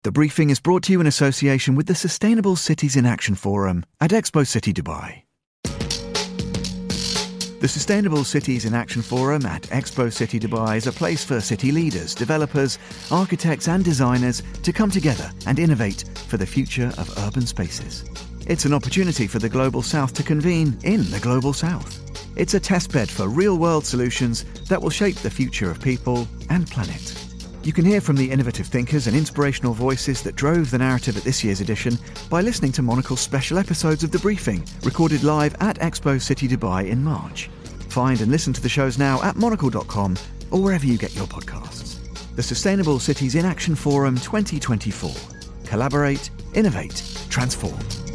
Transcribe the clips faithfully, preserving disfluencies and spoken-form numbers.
The briefing is brought to you in association with the Sustainable Cities in Action Forum at Expo City Dubai. The Sustainable Cities in Action Forum at Expo City Dubai is a place for city leaders, developers, architects and designers to come together and innovate for the future of urban spaces. It's an opportunity for the Global South to convene in the Global South. It's a testbed for real-world solutions that will shape the future of people and planet. You can hear from the innovative thinkers and inspirational voices that drove the narrative at this year's edition by listening to Monocle's special episodes of The Briefing, recorded live at Expo City Dubai in March. Find and listen to the shows now at monocle dot com or wherever you get your podcasts. The Sustainable Cities in Action Forum twenty twenty-four. Collaborate, innovate, transform.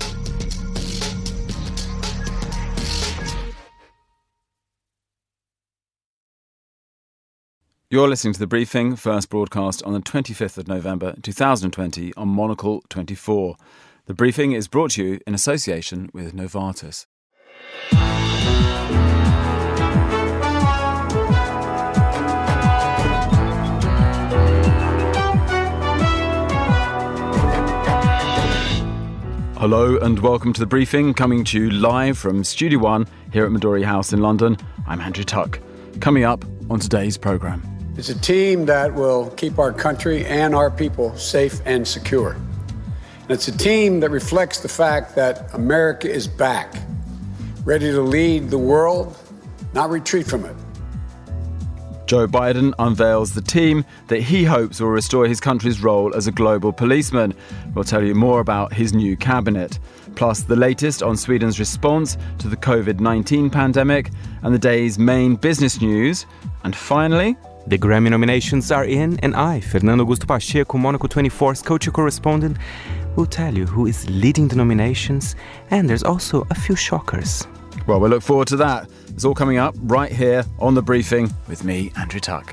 You're listening to The Briefing, first broadcast on the twenty-fifth of November two thousand twenty on Monocle twenty-four. The Briefing is brought to you in association with Novartis. Hello and welcome to The Briefing, coming to you live from Studio One here at Midori House in London. I'm Andrew Tuck. Coming up on today's programme. It's a team that will keep our country and our people safe and secure. And it's a team that reflects the fact that America is back, ready to lead the world, not retreat from it. Joe Biden unveils the team that he hopes will restore his country's role as a global policeman. We'll tell you more about his new cabinet. Plus the latest on Sweden's response to the covid nineteen pandemic and the day's main business news. And finally, the Grammy nominations are in, and I, Fernando Augusto Pacheco, Monocle twenty-four's culture correspondent, will tell you who is leading the nominations, and there's also a few shockers. Well, we look forward to that. It's all coming up right here on The Briefing with me, Andrew Tuck.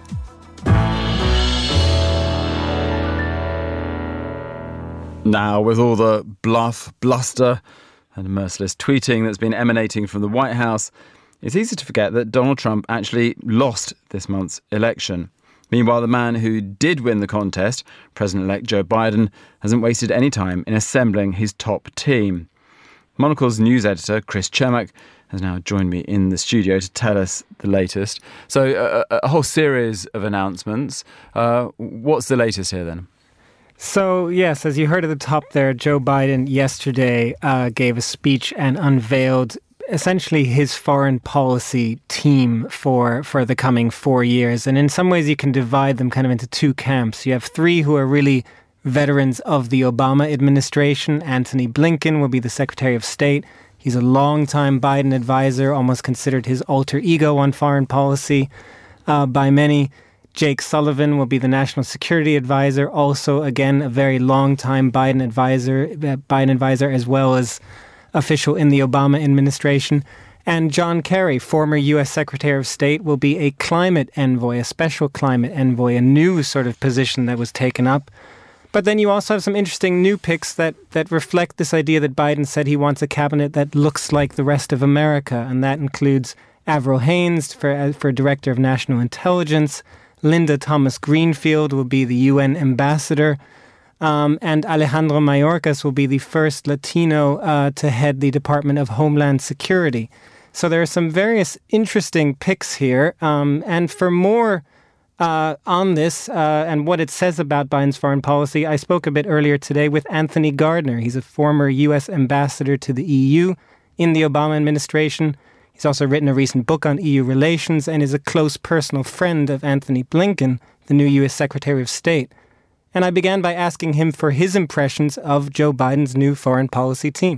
Now, with all the bluff, bluster and merciless tweeting that's been emanating from the White House, it's easy to forget that Donald Trump actually lost this month's election. Meanwhile, the man who did win the contest, President-elect Joe Biden, hasn't wasted any time in assembling his top team. Monocle's news editor, Chris Cermak, has now joined me in the studio to tell us the latest. So a, a whole series of announcements. Uh, what's the latest here then? So, yes, as you heard at the top there, Joe Biden yesterday uh, gave a speech and unveiled essentially his foreign policy team for, for the coming four years. And in some ways you can divide them kind of into two camps. You have three who are really veterans of the Obama administration. Antony Blinken will be the Secretary of State. He's a longtime Biden advisor, almost considered his alter ego on foreign policy uh, by many. Jake Sullivan will be the National Security Advisor, also, again, a very long-time Biden advisor, uh, Biden advisor as well as official in the Obama administration. And John Kerry, former U S Secretary of State, will be a climate envoy, a special climate envoy, a new sort of position that was taken up. But then you also have some interesting new picks that, that reflect this idea that Biden said he wants a cabinet that looks like the rest of America. And that includes Avril Haines for, for Director of National Intelligence. Linda Thomas-Greenfield will be the U N ambassador. Um, and Alejandro Mayorkas will be the first Latino uh, to head the Department of Homeland Security. So there are some various interesting picks here. Um, and for more uh, on this uh, and what it says about Biden's foreign policy, I spoke a bit earlier today with Anthony Gardner. He's a former U S ambassador to the E U in the Obama administration. He's also written a recent book on E U relations and is a close personal friend of Antony Blinken, the new U S Secretary of State. And I began by asking him for his impressions of Joe Biden's new foreign policy team.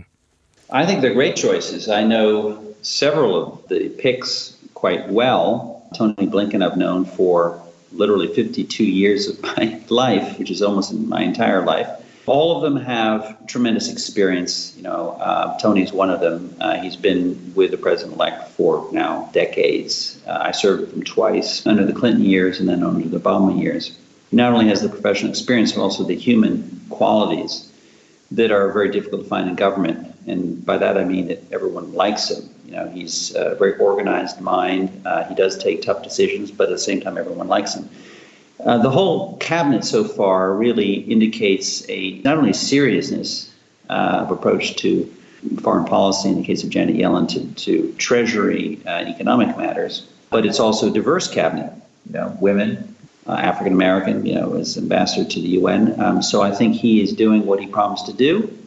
I think they're great choices. I know several of the picks quite well. Tony Blinken I've known for literally fifty-two years of my life, which is almost my entire life. All of them have tremendous experience. You know, uh, Tony's one of them. Uh, he's been with the president-elect for now decades. Uh, I served with him twice under the Clinton years and then under the Obama years. He not only has the professional experience, but also the human qualities that are very difficult to find in government. And by that, I mean that everyone likes him. You know, he's a very organized mind. Uh, he does take tough decisions, but at the same time, everyone likes him. Uh, the whole cabinet so far really indicates a not only seriousness uh, of approach to foreign policy in the case of Janet Yellen to, to treasury uh, and economic matters, but it's also a diverse cabinet. You know, women, uh, African American, you know, as ambassador to the U N. Um, so I think he is doing what he promised to do.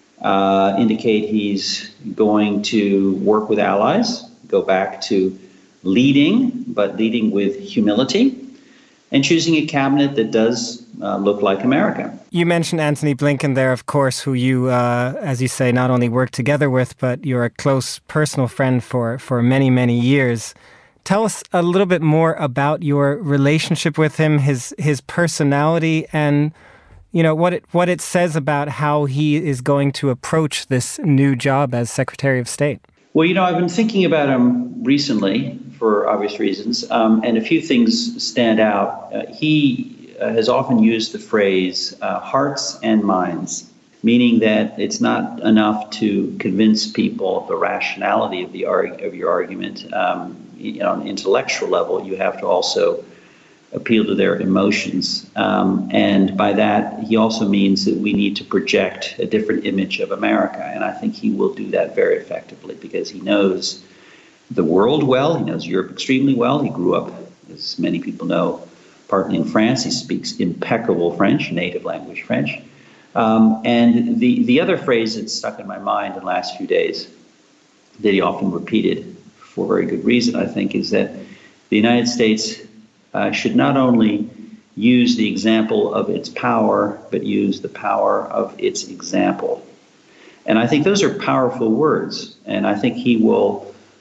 Uh, indicate he's going to work with allies, go back to leading, but leading with humility, and choosing a cabinet that does uh, look like America. You mentioned Antony Blinken there, of course, who you, uh, as you say, not only work together with, but you're a close personal friend for, for many, many years. Tell us a little bit more about your relationship with him, his his personality, and you know what it what it says about how he is going to approach this new job as Secretary of State. Well, you know, I've been thinking about him recently for obvious reasons, um, and a few things stand out. Uh, he uh, has often used the phrase uh, hearts and minds, meaning that it's not enough to convince people of the rationality of the arg- of your argument. Um, you know, on an intellectual level, you have to also appeal to their emotions. Um, and by that, he also means that we need to project a different image of America. And I think he will do that very effectively because he knows the world well. He knows Europe extremely well. He grew up, as many people know, partly in France. He speaks impeccable French, native language French. Um, and the, the other phrase that stuck in my mind in the last few days that he often repeated for very good reason, I think, is that the United States Uh, should not only use the example of its power, but use the power of its example. And I think those are powerful words, and I think he will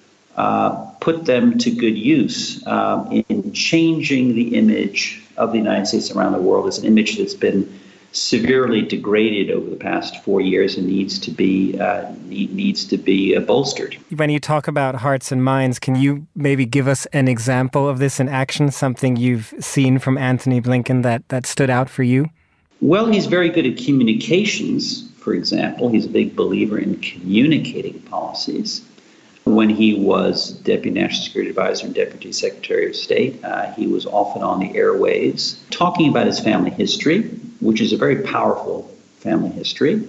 uh, put them to good use um, in changing the image of the United States around the world. It's an image that's been severely degraded over the past four years and needs to be uh, need, needs to be uh, bolstered. When you talk about hearts and minds, can you maybe give us an example of this in action, something you've seen from Antony Blinken that, that stood out for you? Well, he's very good at communications, for example. He's a big believer in communicating policies. When he was Deputy National Security Advisor and Deputy Secretary of State, uh, he was often on the airwaves talking about his family history, which is a very powerful family history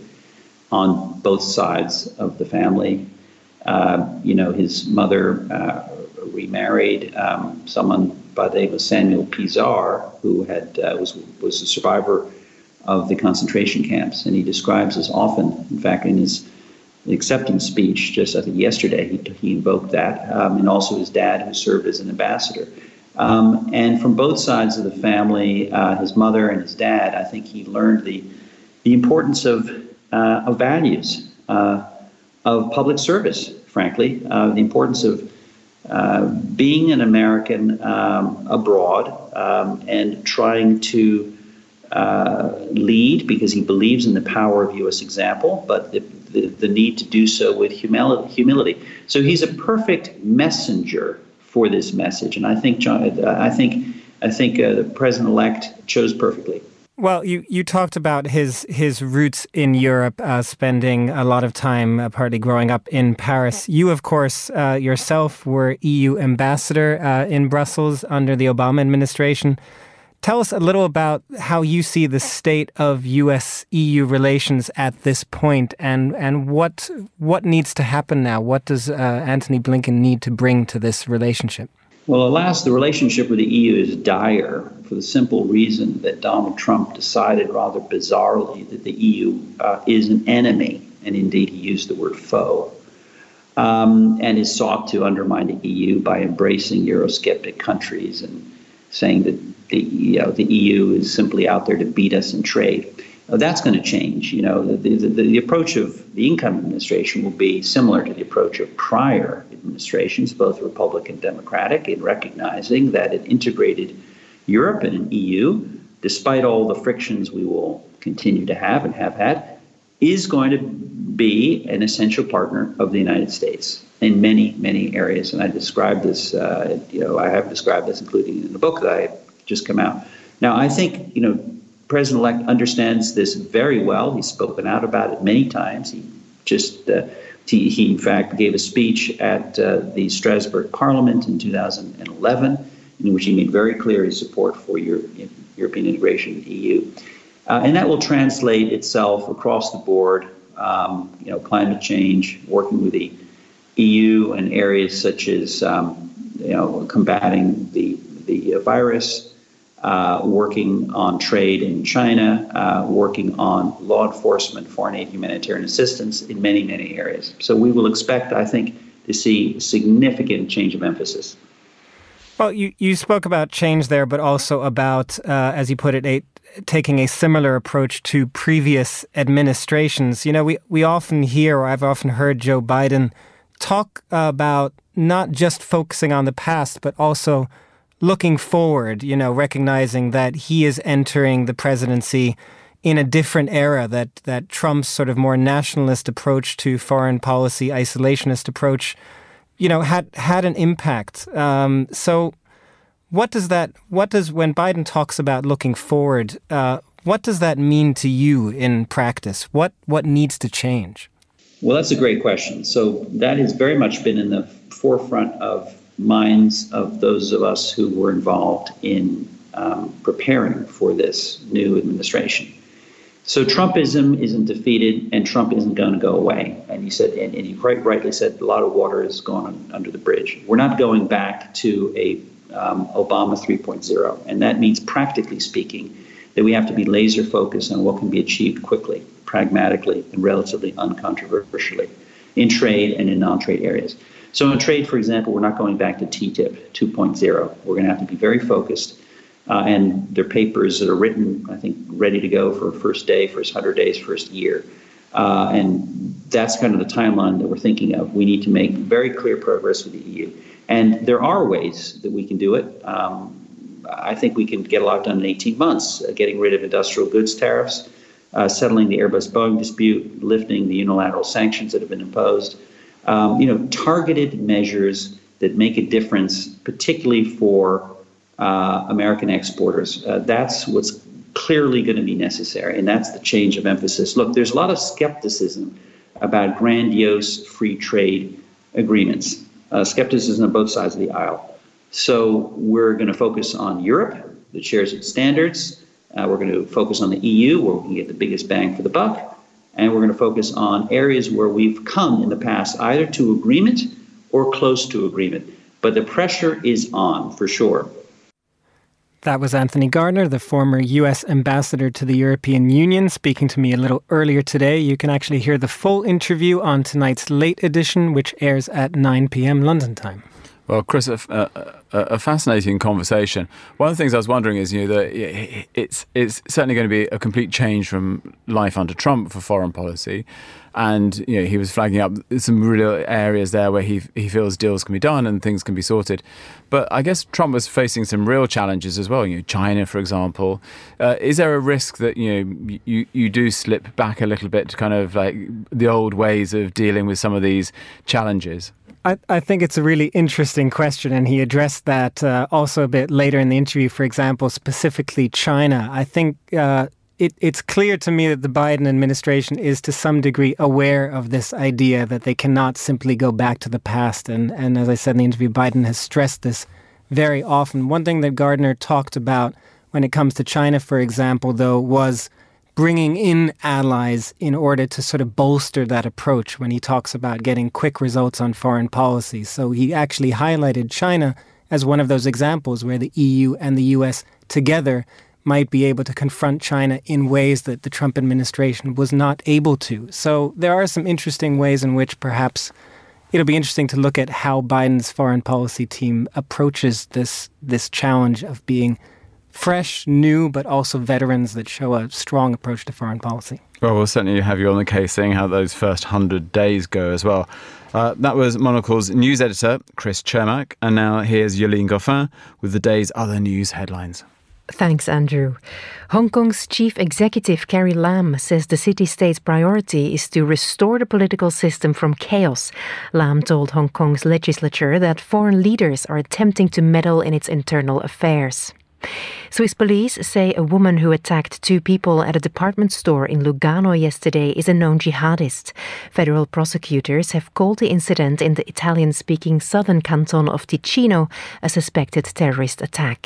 on both sides of the family. Uh, you know, his mother uh, remarried um, someone by the name of Samuel Pisar, who had uh, was was a survivor of the concentration camps, and he describes as often, in fact, in his acceptance speech just I think yesterday, he, he invoked that, um, and also his dad, who served as an ambassador. Um, and from both sides of the family, uh, his mother and his dad, I think he learned the the importance of uh, of values, uh, of public service, frankly, uh, the importance of uh, being an American um, abroad um, and trying to uh, lead because he believes in the power of U S example, but the, the, the need to do so with humility. humility. So he's a perfect messenger for this message, and I think John, uh, I think, I think uh, the president-elect chose perfectly. Well, you, you talked about his his roots in Europe, uh, spending a lot of time, uh, partly growing up in Paris. You, of course, uh, yourself were E U ambassador uh, in Brussels under the Obama administration. Tell us a little about how you see the state of U S E U relations at this point, and and what what needs to happen now. What does uh, Antony Blinken need to bring to this relationship? Well, alas, the relationship with the E U is dire for the simple reason that Donald Trump decided rather bizarrely that the E U uh, is an enemy, and indeed he used the word foe, um, and has sought to undermine the E U by embracing Eurosceptic countries and saying that the, you know, the E U is simply out there to beat us in trade. Now, that's going to change. You know, the, the, the approach of the incoming administration will be similar to the approach of prior administrations, both Republican and Democratic, in recognizing that an integrated Europe and an E U, despite all the frictions we will continue to have and have had, is going to be an essential partner of the United States in many, many areas. And I described this, uh, you know, I have described this, including in the book that I just come out. Now, I think, you know, President-elect understands this very well. He's spoken out about it many times. He just, uh, he, he in fact gave a speech at uh, the Strasbourg Parliament in two thousand eleven, in which he made very clear his support for your European integration with the E U. Uh, and that will translate itself across the board, um, you know, climate change, working with the E U in areas such as, um, you know, combating the, the virus, Uh, working on trade in China, uh, working on law enforcement, foreign aid, humanitarian assistance in many, many areas. So we will expect, I think, to see significant change of emphasis. Well, you, you spoke about change there, but also about, uh, as you put it, a, taking a similar approach to previous administrations. You know, we, we often hear, or I've often heard Joe Biden talk about not just focusing on the past, but also looking forward, you know, recognizing that he is entering the presidency in a different era, that that Trump's sort of more nationalist approach to foreign policy, isolationist approach, you know, had had an impact. Um, so what does that, what does, when Biden talks about looking forward, uh, what does that mean to you in practice? What what needs to change? Well, that's a great question. So that has very much been in the forefront of minds of those of us who were involved in um, preparing for this new administration. So Trumpism isn't defeated, and Trump isn't going to go away. And he said, and, and he quite rightly said, a lot of water has gone on, under the bridge. We're not going back to a um, Obama three point oh, and that means, practically speaking, that we have to be laser focused on what can be achieved quickly, pragmatically, and relatively uncontroversially in trade and in non-trade areas. So in trade, for example, we're not going back to T T I P two point oh. We're going to have to be very focused. Uh, and there are papers that are written, I think, ready to go for first day, first one hundred days, first year. Uh, and that's kind of the timeline that we're thinking of. We need to make very clear progress with the E U. And there are ways that we can do it. Um, I think we can get a lot done in eighteen months, uh, getting rid of industrial goods tariffs, uh, settling the Airbus-Boeing dispute, lifting the unilateral sanctions that have been imposed. Um, you know, targeted measures that make a difference, particularly for uh, American exporters. Uh, that's what's clearly going to be necessary, and that's the change of emphasis. Look, there's a lot of skepticism about grandiose free trade agreements, uh, skepticism on both sides of the aisle. So we're going to focus on Europe, that shares its standards. Uh, we're going to focus on the E U, where we can get the biggest bang for the buck. And we're going to focus on areas where we've come in the past either to agreement or close to agreement. But the pressure is on, for sure. That was Anthony Gardner, the former U S ambassador to the European Union, speaking to me a little earlier today. You can actually hear the full interview on tonight's late edition, which airs at nine p.m. London time. Well, Chris, a, a, a fascinating conversation. One of the things I was wondering is, you know, that it's it's certainly going to be a complete change from life under Trump for foreign policy, and you know he was flagging up some real areas there where he he feels deals can be done and things can be sorted. But I guess Trump was facing some real challenges as well. You know, China, for example. Uh, is there a risk that you know you you do slip back a little bit to kind of like the old ways of dealing with some of these challenges? I, I think it's a really interesting question, and he addressed that uh, also a bit later in the interview, for example, specifically China. I think uh, it, it's clear to me that the Biden administration is to some degree aware of this idea that they cannot simply go back to the past. And, and as I said in the interview, Biden has stressed this very often. One thing that Gardner talked about when it comes to China, for example, though, was bringing in allies in order to sort of bolster that approach when he talks about getting quick results on foreign policy. So he actually highlighted China as one of those examples where the E U and the U S together might be able to confront China in ways that the Trump administration was not able to. So there are some interesting ways in which perhaps it'll be interesting to look at how Biden's foreign policy team approaches this this challenge of being fresh, new, but also veterans that show a strong approach to foreign policy. Well, we'll certainly have you on the case seeing how those first hundred days go as well. Uh, that was Monocle's news editor, Chris Cermak, and now here's Yolene Goffin with the day's other news headlines. Thanks, Andrew. Hong Kong's chief executive, Carrie Lam, says the city-state's priority is to restore the political system from chaos. Lam told Hong Kong's legislature that foreign leaders are attempting to meddle in its internal affairs. Swiss police say a woman who attacked two people at a department store in Lugano yesterday is a known jihadist. Federal prosecutors have called the incident in the Italian-speaking southern canton of Ticino a suspected terrorist attack.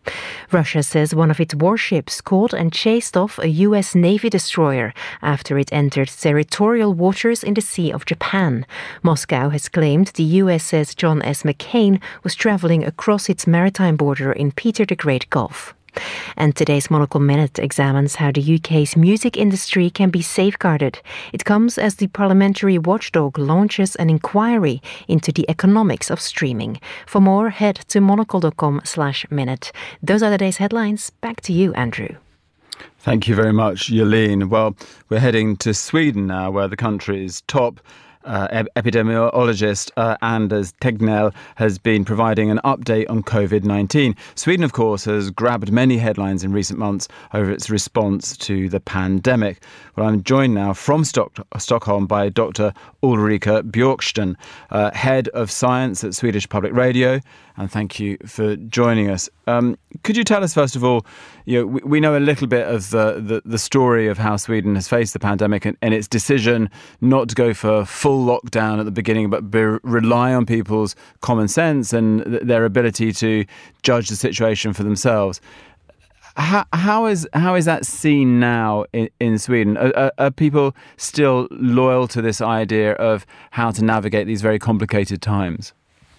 Russia says one of its warships caught and chased off a U S Navy destroyer after it entered territorial waters in the Sea of Japan. Moscow has claimed the U S S John S. McCain was traveling across its maritime border in Peter the Great Gulf. And today's Monocle Minute examines how the U K's music industry can be safeguarded. It comes as the parliamentary watchdog launches an inquiry into the economics of streaming. For more, head to monocle.com slash minute. Those are today's headlines. Back to you, Andrew. Thank you very much, Yelene. Well, we're heading to Sweden now, where the country's top Uh, epidemiologist uh, Anders Tegnell has been providing an update on COVID nineteen. Sweden, of course, has grabbed many headlines in recent months over its response to the pandemic. Well, I'm joined now from Stock- Stockholm by Doctor Ulrika Björksten, uh, Head of Science at Swedish Public Radio, and thank you for joining us. Um, could you tell us, first of all, you know, we, we know a little bit of the, the, the story of how Sweden has faced the pandemic and, and its decision not to go for full lockdown at the beginning, but be, rely on people's common sense and th- their ability to judge the situation for themselves. How, how is how is that seen now in, in Sweden? Are, are, are people still loyal to this idea of how to navigate these very complicated times?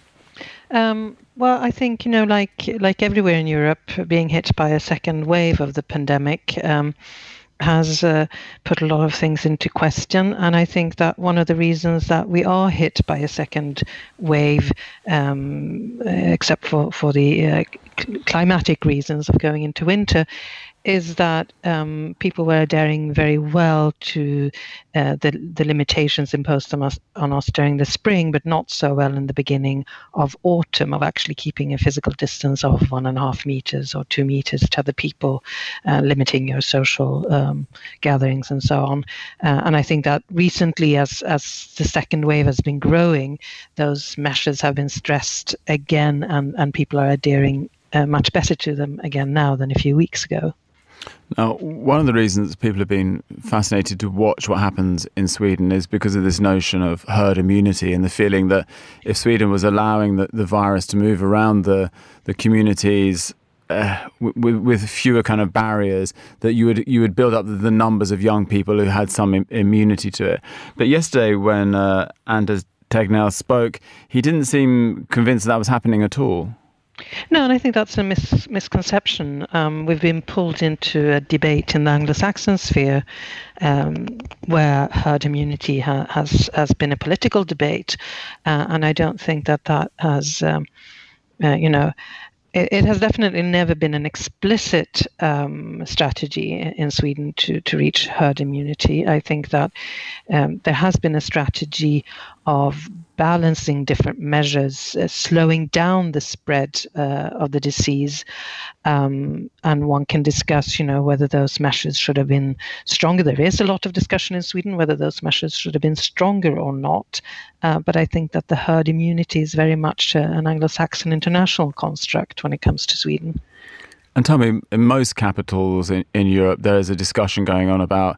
Um, well, I think, you know, like like everywhere in Europe, being hit by a second wave of the pandemic um, has uh, put a lot of things into question. And I think that one of the reasons that we are hit by a second wave, um, except for, for the uh, climatic reasons of going into winter, is that um, people were adhering very well to uh, the the limitations imposed on us on us during the spring, but not so well in the beginning of autumn, of actually keeping a physical distance of one and a half meters or two meters to other people, uh, limiting your social um, gatherings and so on. Uh, and I think that recently, as as the second wave has been growing, those measures have been stressed again, and and people are adhering uh, much better to them again now than a few weeks ago. Now, one of the reasons people have been fascinated to watch what happens in Sweden is because of this notion of herd immunity and the feeling that if Sweden was allowing the, the virus to move around the, the communities uh, with, with fewer kind of barriers, that you would you would build up the numbers of young people who had some im- immunity to it. But yesterday when uh, Anders Tegnell spoke, he didn't seem convinced that, that was happening at all. No, and I think that's a mis- misconception. Um, we've been pulled into a debate in the Anglo-Saxon sphere um, where herd immunity ha- has has been a political debate, uh, and I don't think that that has, um, uh, you know, it, it has definitely never been an explicit um, strategy in Sweden to to reach herd immunity. I think that um, there has been a strategy of balancing different measures, uh, slowing down the spread uh, of the disease, um, and one can discuss, you know, whether those measures should have been stronger. There is a lot of discussion in Sweden whether those measures should have been stronger or not, uh, but I think that the herd immunity is very much uh, an Anglo-Saxon international construct when it comes to Sweden. And tell me, in most capitals in, in Europe, there is a discussion going on about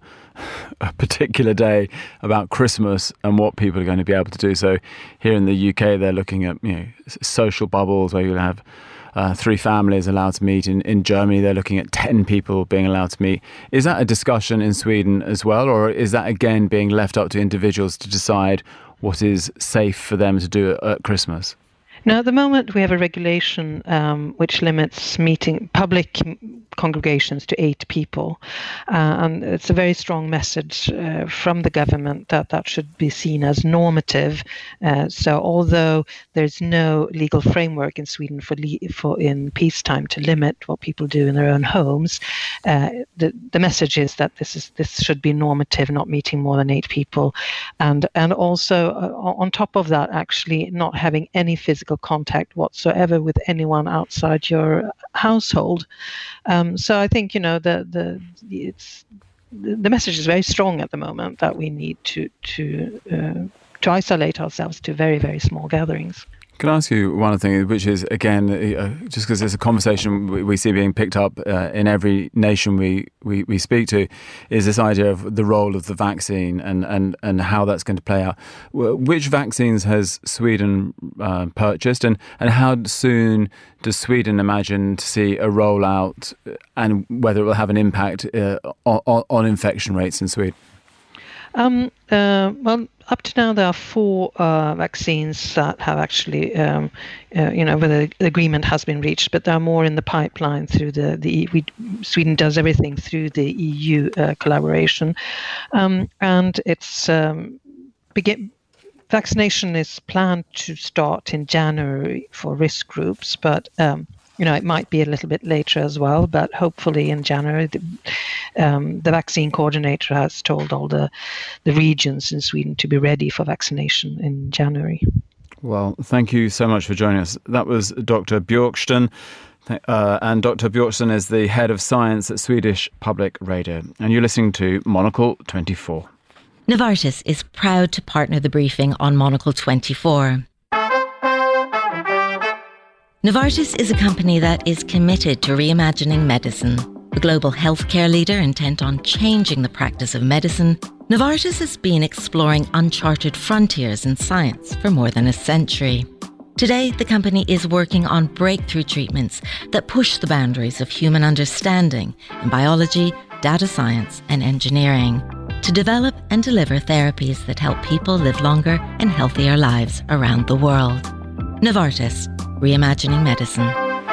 a particular day, about Christmas and what people are going to be able to do. So here in the U K, they're looking at, you know, social bubbles where you'll have uh, three families allowed to meet. In, in Germany, they're looking at ten people being allowed to meet. Is that a discussion in Sweden as well? Or is that, again, being left up to individuals to decide what is safe for them to do at, at Christmas? Now, at the moment, we have a regulation um, which limits meeting public congregations to eight people. Uh, and it's a very strong message uh, from the government that that should be seen as normative. Uh, so although there's no legal framework in Sweden for, le- for in peacetime to limit what people do in their own homes, uh, the, the message is that this is this should be normative, not meeting more than eight people. And, and also, uh, on top of that, actually not having any physical contact whatsoever with anyone outside your household. Um, so I think, you know, the the it's the message is very strong at the moment that we need to to uh, to isolate ourselves to very very small gatherings. Can I ask you one thing, which is, again, uh, just because it's a conversation we, we see being picked up uh, in every nation we, we, we speak to, is this idea of the role of the vaccine and, and, and how that's going to play out. Which vaccines has Sweden uh, purchased, and, and how soon does Sweden imagine to see a rollout, and whether it will have an impact uh, on, on infection rates in Sweden? Um, uh, well, up to now there are four uh, vaccines that have actually, um, uh, you know, where the agreement has been reached, but there are more in the pipeline through the the we, Sweden does everything through the E U uh, collaboration, um, and it's um, begin. Vaccination is planned to start in January for risk groups, but um, you know, it might be a little bit later as well, but hopefully in January. The, um, the vaccine coordinator has told all the, the regions in Sweden to be ready for vaccination in January. Well, thank you so much for joining us. That was Doctor Bjorksten, uh, and Doctor Bjorksten is the head of science at Swedish Public Radio. And you're listening to Monocle twenty-four. Novartis is proud to partner the briefing on Monocle twenty-four. Novartis is a company that is committed to reimagining medicine. A global healthcare leader intent on changing the practice of medicine, Novartis has been exploring uncharted frontiers in science for more than a century. Today, the company is working on breakthrough treatments that push the boundaries of human understanding in biology, data science, and engineering to develop and deliver therapies that help people live longer and healthier lives around the world. Novartis, reimagining medicine.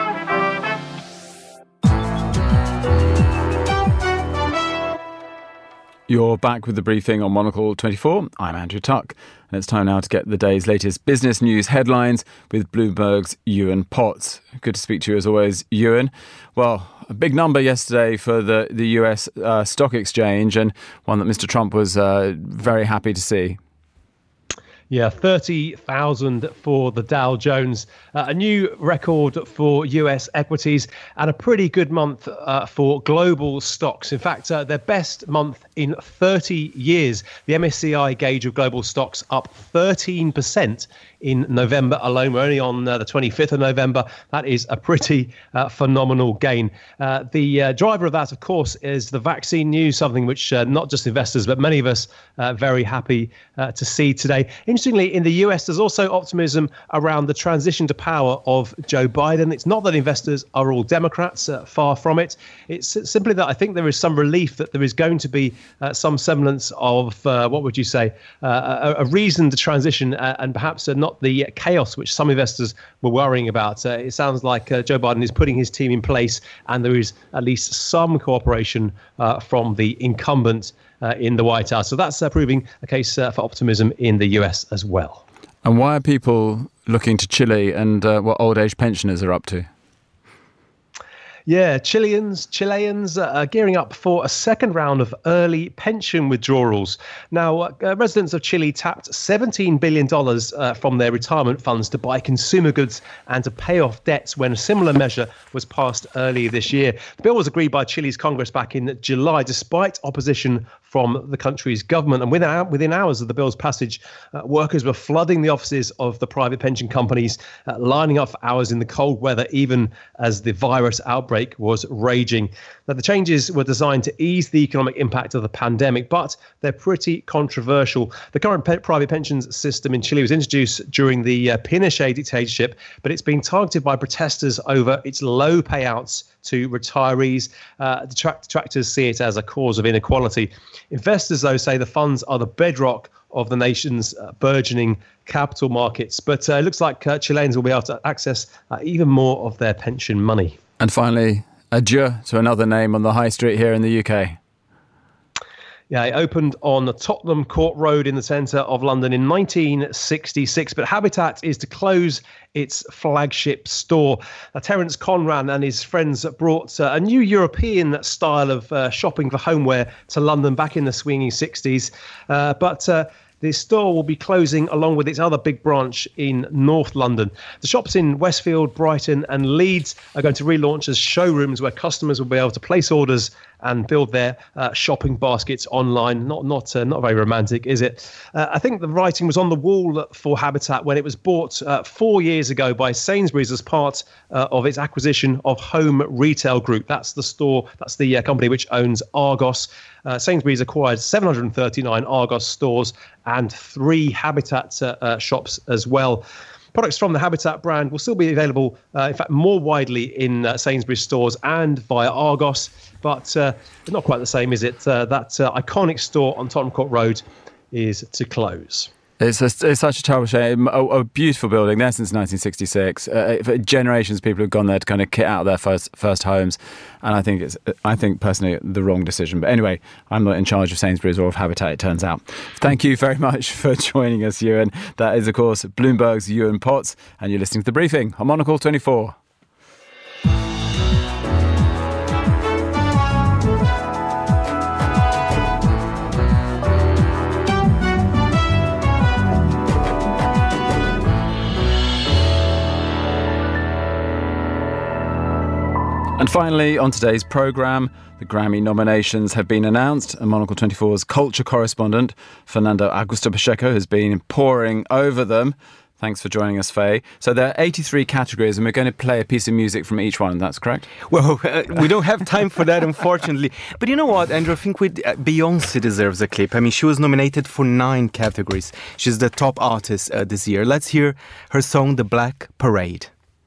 You're back with the briefing on Monocle twenty-four. I'm Andrew Tuck, and it's time now to get the day's latest business news headlines with Bloomberg's Ewan Potts. Good to speak to you as always, Ewan. Well, a big number yesterday for the, the U S uh, stock exchange, and one that Mister Trump was uh, very happy to see. Yeah, thirty thousand for the Dow Jones, uh, a new record for U S equities, and a pretty good month uh, for global stocks. In fact, uh, their best month in thirty years. The M S C I gauge of global stocks up thirteen percent in November alone. We're only on uh, the twenty-fifth of November. That is a pretty uh, phenomenal gain. Uh, the uh, driver of that, of course, is the vaccine news, something which uh, not just investors, but many of us are uh, very happy uh, to see today. Interestingly, in the U S, there's also optimism around the transition to power of Joe Biden. It's not that investors are all Democrats, uh, far from it. It's simply that I think there is some relief that there is going to be uh, some semblance of, uh, what would you say, uh, a, a reason to transition uh, and perhaps uh, not the chaos which some investors were worrying about. Uh, it sounds like uh, Joe Biden is putting his team in place, and there is at least some cooperation uh, from the incumbent uh, in the White House. So that's uh, proving a case uh, for optimism in the U S as well. And why are people looking to Chile and uh, what old age pensioners are up to? Yeah, Chileans, Chileans are gearing up for a second round of early pension withdrawals. Now, uh, residents of Chile tapped seventeen billion dollars uh, from their retirement funds to buy consumer goods and to pay off debts when a similar measure was passed earlier this year. The bill was agreed by Chile's Congress back in July, despite opposition from the country's government. And within, within hours of the bill's passage, uh, workers were flooding the offices of the private pension companies, uh, lining up for hours in the cold weather, even as the virus outbreak was raging. Now, the changes were designed to ease the economic impact of the pandemic, but they're pretty controversial. The current pe- private pensions system in Chile was introduced during the uh, Pinochet dictatorship, but it's been targeted by protesters over its low payouts to retirees. Uh, detract- detractors see it as a cause of inequality. Investors, though, say the funds are the bedrock of the nation's uh, burgeoning capital markets. But uh, it looks like uh, Chileans will be able to access uh, even more of their pension money. And finally, adieu to another name on the high street here in the U K. Yeah, it opened on Tottenham Court Road in the centre of London in nineteen sixty-six, but Habitat is to close its flagship store. Now, Terence Conran and his friends brought uh, a new European style of uh, shopping for homeware to London back in the swinging sixties, uh, but uh, the store will be closing along with its other big branch in North London. The shops in Westfield, Brighton and Leeds are going to relaunch as showrooms where customers will be able to place orders and build their uh, shopping baskets online. Not not uh, not very romantic, is it? Uh, I think the writing was on the wall for Habitat when it was bought uh, four years ago by Sainsbury's as part uh, of its acquisition of Home Retail Group. That's the store, that's the uh, company which owns Argos. Uh, Sainsbury's acquired seven hundred thirty-nine Argos stores and three Habitat uh, uh, shops as well. Products from the Habitat brand will still be available, uh, in fact, more widely in uh, Sainsbury's stores and via Argos, but uh, not quite the same, is it? Uh, that uh, iconic store on Tottenham Court Road is to close. It's, a, it's such a terrible shame. A, a beautiful building there since nineteen sixty-six. Uh, for generations of people have gone there to kind of kit out their first first homes, and I think it's I think personally the wrong decision. But anyway, I'm not in charge of Sainsbury's or of Habitat, it turns out. Thank you very much for joining us, Ewan. That is, of course, Bloomberg's Ewan Potts, and you're listening to The Briefing on Monocle twenty-four. And finally, on today's programme, the Grammy nominations have been announced, and Monocle twenty-four's culture correspondent, Fernando Augusto Pacheco, has been poring over them. Thanks for joining us, Faye. So there are eighty-three categories, and we're going to play a piece of music from each one. That's correct? Well, uh, we don't have time for that, unfortunately. But you know what, Andrew? I think we, uh, Beyoncé deserves a clip. I mean, she was nominated for nine categories. She's the top artist uh, this year. Let's hear her song, The Black Parade.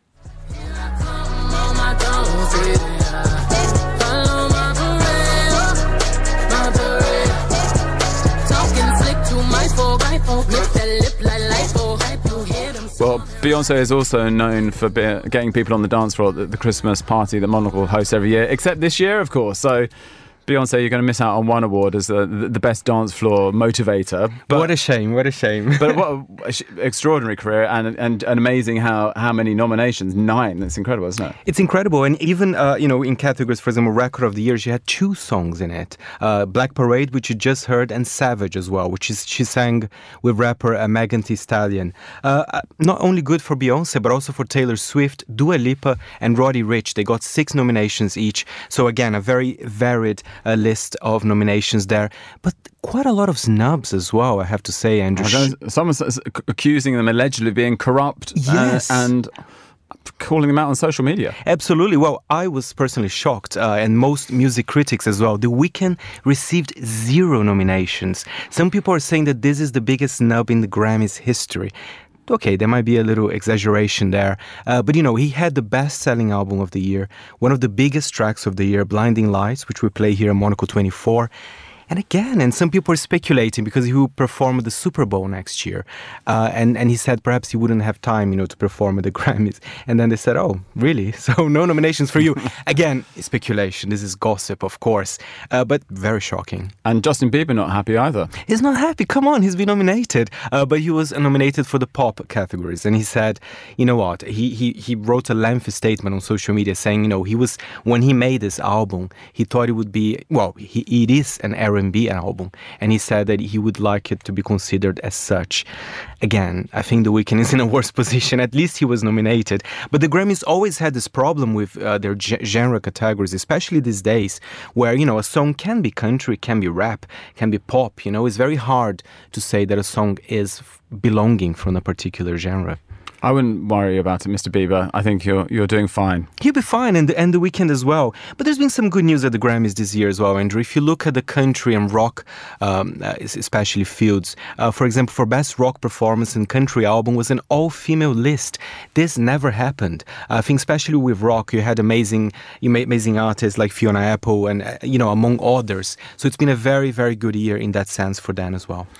Well, Beyoncé is also known for be- getting people on the dance floor at the Christmas party that Monocle hosts every year, except this year, of course. So, Beyoncé, you're going to miss out on one award as the, the best dance floor motivator. But, what a shame, what a shame. But what an extraordinary career, and, and and amazing how, how many nominations. Nine. That's incredible, isn't it? It's incredible. And even, uh, you know, in categories, for example, Record of the Year, she had two songs in it. Uh, Black Parade, which you just heard, and Savage as well, which is she sang with rapper uh, Megan Thee Stallion. Uh, not only good for Beyoncé, but also for Taylor Swift, Dua Lipa, and Roddy Ricch. They got six nominations each. So again, a very varied a list of nominations there, but quite a lot of snubs as well, I have to say, Andrew. Someone's accusing them allegedly of being corrupt. Yes. uh, and calling them out on social media. Absolutely. Well, I was personally shocked, uh, and most music critics as well. The Weeknd received zero nominations. Some people are saying that this is the biggest snub in the Grammys history. Okay, there might be a little exaggeration there. Uh, but, you know, he had the best-selling album of the year, one of the biggest tracks of the year, Blinding Lights, which we play here on Monocle twenty-four. And again, and some people are speculating because he will perform at the Super Bowl next year. Uh, and, and he said perhaps he wouldn't have time, you know, to perform at the Grammys. And then they said, oh, really? So no nominations for you. Again, speculation. This is gossip, of course. Uh, but very shocking. And Justin Bieber not happy either. He's not happy. Come on, he's been nominated. Uh, but he was nominated for the pop categories. And he said, you know what? He, he, he wrote a lengthy statement on social media saying, you know, he was, when he made this album, he thought it would be, well, he, it is an R and B album, and he said that he would like it to be considered as such. Again, I think The Weeknd is in a worse position. At least he was nominated. But the Grammys always had this problem with uh, their g- genre categories, especially these days, where, you know, a song can be country, can be rap, can be pop. You know, it's very hard to say that a song is f- belonging from a particular genre. I wouldn't worry about it, Mister Bieber. I think you're you're doing fine. He'll be fine, and the, and the Weeknd as well. But there's been some good news at the Grammys this year as well, Andrew. If you look at the country and rock, um, especially fields, uh, for example, for Best Rock Performance and Country Album was an all-female list. This never happened. I think especially with rock, you had amazing, you made amazing artists like Fiona Apple and, uh, you know, among others. So it's been a very, very good year in that sense for Dan as well.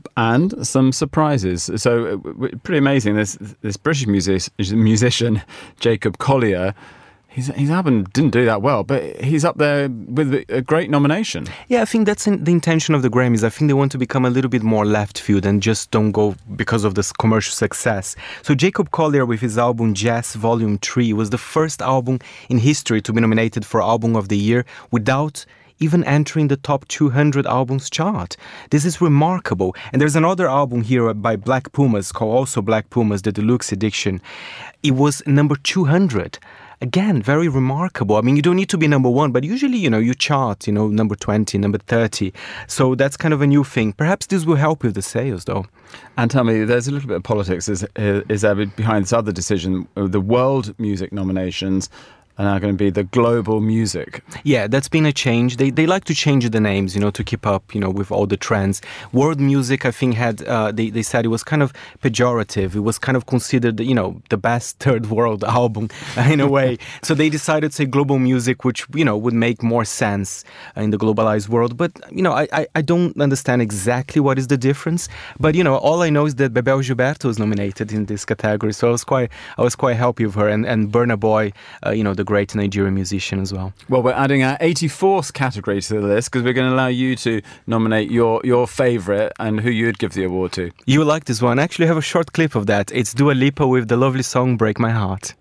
And some surprises. So pretty amazing. This this British music, musician Jacob Collier, his his album didn't do that well, but he's up there with a great nomination. Yeah, I think that's in the intention of the Grammys. I think they want to become a little bit more left field and just don't go because of this commercial success. So Jacob Collier with his album Jazz Volume three was the first album in history to be nominated for Album of the Year without even entering the top two hundred albums chart. This is remarkable. And there's another album here by Black Pumas, called also Black Pumas, the Deluxe Edition. It was number two hundred. again, very remarkable. I mean, you don't need to be number one, but usually, you know, you chart, you know, number twenty, number thirty. So that's kind of a new thing. Perhaps this will help with the sales, though. And tell me, there's a little bit of politics is, is there behind this other decision, the world music nominations are now going to be the global music. Yeah, that's been a change. They they like to change the names, you know, to keep up, you know, with all the trends. World music, I think, had, uh, they, they said it was kind of pejorative. It was kind of considered, you know, the best third world album in a way. So they decided to say global music, which, you know, would make more sense in the globalized world. But, you know, I, I, I don't understand exactly what is the difference. But, you know, all I know is that Bebel Gilberto was nominated in this category. So I was quite, I was quite happy with her. And, and Burna Boy, uh, you know, the great Nigerian musician as well. Well, we're adding our eighty-fourth category to the list because we're going to allow you to nominate your, your favourite and who you'd give the award to. You like this one. I actually have a short clip of that. It's Dua Lipa with the lovely song Break My Heart.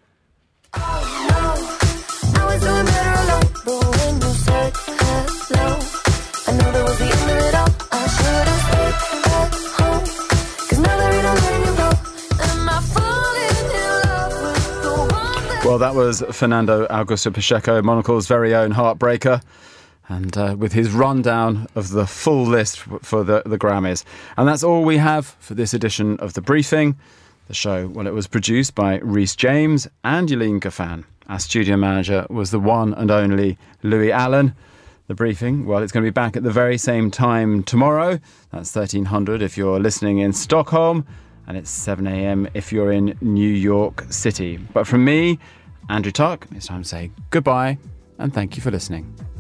Well, that was Fernando Augusto Pacheco, Monocle's very own heartbreaker, and uh, with his rundown of the full list for the, the Grammys. And that's all we have for this edition of The Briefing. The show, well, it was produced by Rhys James and Yelene Kafan. Our studio manager was the one and only Louis Allen. The Briefing, well, it's going to be back at the very same time tomorrow. That's thirteen hundred if you're listening in Stockholm. And it's seven a.m. if you're in New York City. But from me, Andrew Tuck, it's time to say goodbye and thank you for listening.